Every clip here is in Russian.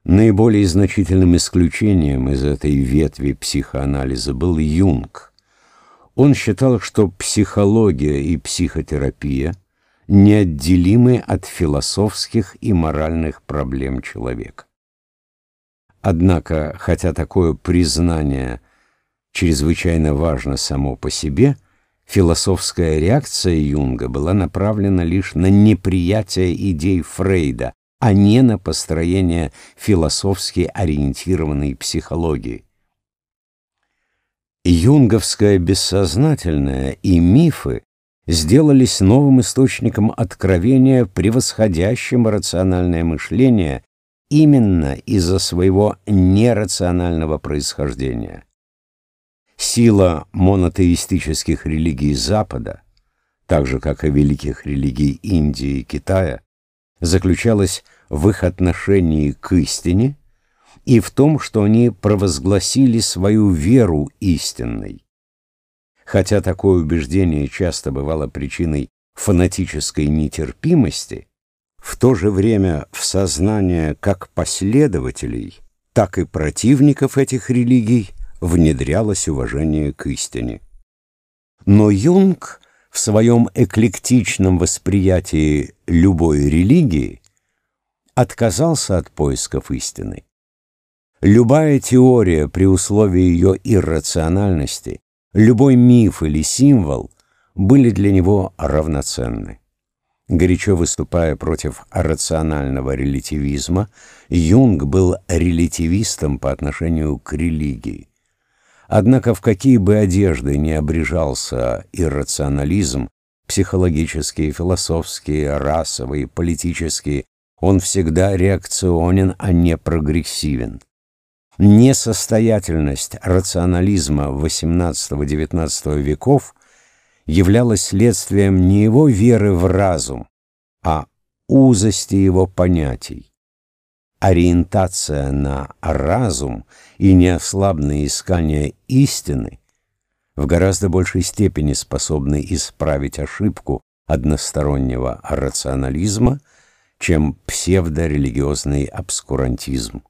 Наиболее значительным исключением из этой ветви психоанализа был Юнг. Он считал, что психология и психотерапия неотделимы от философских и моральных проблем человека. Однако, хотя такое признание чрезвычайно важно само по себе, философская реакция Юнга была направлена лишь на неприятие идей Фрейда, а не на построение философски ориентированной психологии. Юнговское бессознательное и мифы сделались новым источником откровения, превосходящим рациональное мышление именно из-за своего нерационального происхождения. Сила монотеистических религий Запада, так же как и великих религий Индии и Китая, заключалась в их отношении к истине и в том, что они провозгласили свою веру истинной. Хотя такое убеждение часто бывало причиной фанатической нетерпимости, в то же время в сознание как последователей, так и противников этих религий внедрялось уважение к истине. Но Юнг в своем эклектичном восприятии любой религии отказался от поисков истины. Любая теория при условии ее иррациональности, любой миф или символ были для него равноценны. Горячо выступая против рационального релятивизма, Юнг был релятивистом по отношению к религии. Однако в какие бы одежды ни обрежался иррационализм, психологические, философские, расовые, политические, он всегда реакционен, а не прогрессивен. Несостоятельность рационализма XVIII-XIX веков являлась следствием не его веры в разум, а узости его понятий. Ориентация на разум и неослабное искание истины в гораздо большей степени способны исправить ошибку одностороннего рационализма, чем псевдорелигиозный обскурантизм.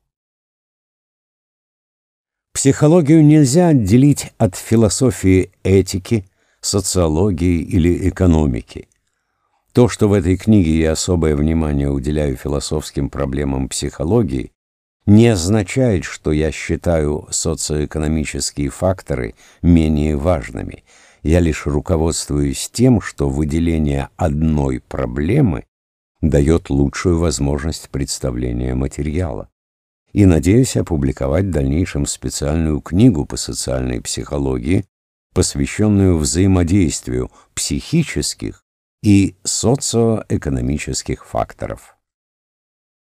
Психологию нельзя отделить от философии этики, социологии или экономики. То, что в этой книге я особое внимание уделяю философским проблемам психологии, не означает, что я считаю социоэкономические факторы менее важными. Я лишь руководствуюсь тем, что выделение одной проблемы дает лучшую возможность представления материала. И надеюсь опубликовать в дальнейшем специальную книгу по социальной психологии, посвященную взаимодействию психических и социоэкономических факторов.